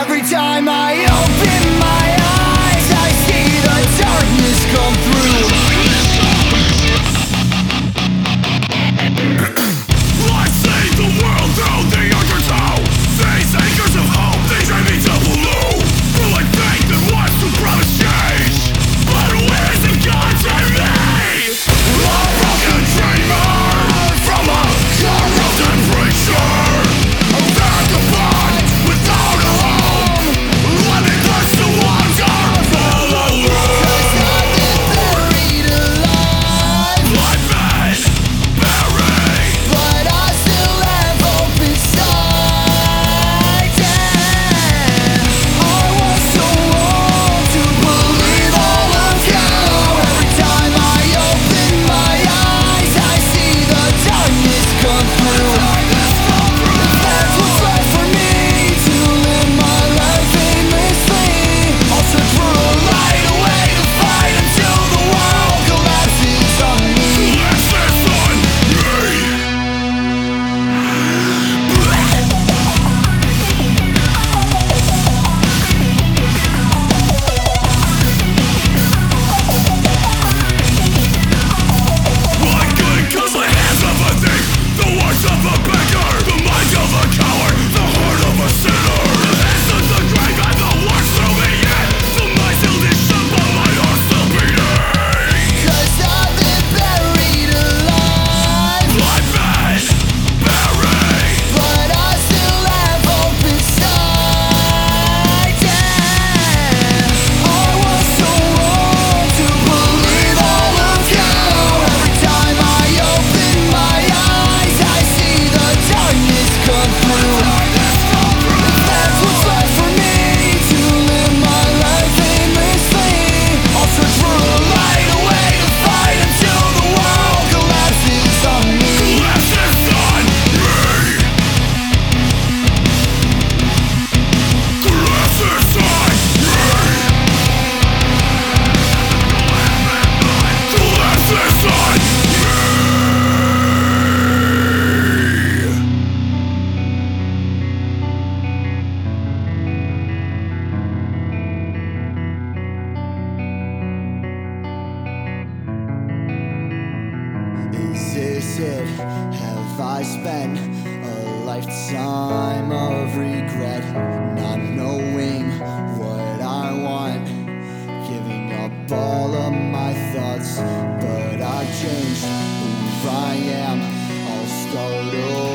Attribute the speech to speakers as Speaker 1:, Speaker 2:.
Speaker 1: Every time I open my eyes, I see the darkness come through.
Speaker 2: I see the world through the undertow. These acres of hope, they drive me to blue. Feel like faith that wants to promise change, but where is the God to me? A broken dreamer from a corrupted preacher, a vagabond without a home, limitless to wander all alone.
Speaker 1: 'Cause I've been buried alive,
Speaker 2: I've been buried,
Speaker 1: but I still have hope inside. Damn, I was so wrong to believe all of you. Every time I open my eyes, I see the darkness come through. If that's what's left for me, to live my life aimlessly, I'll search for a light, a way to fight until the world collapses on me.
Speaker 2: let's this on me. My good cause the hands of a thief, the words of a beggar, the mind of a coward, the heart of a sinner. The hands of the grave and the words through me in. The mind still is shut but my heart still beating.
Speaker 1: 'Cause I've been buried alive,
Speaker 2: I've been buried,
Speaker 1: but I still have hope inside. Damn, I was so wrong to believe all of you. Every time I open my eyes, I see the darkness come through. If that's what's left for me, to live my life aimlessly, I'll search for a light, a way to fight until the world collapses on me.
Speaker 2: let's this on me. Let's this on me. Let's this on me.
Speaker 1: Is this it? Have I spent a lifetime of regret, not knowing what I want, giving up all of my thoughts, but I changed who I am, I'll start over.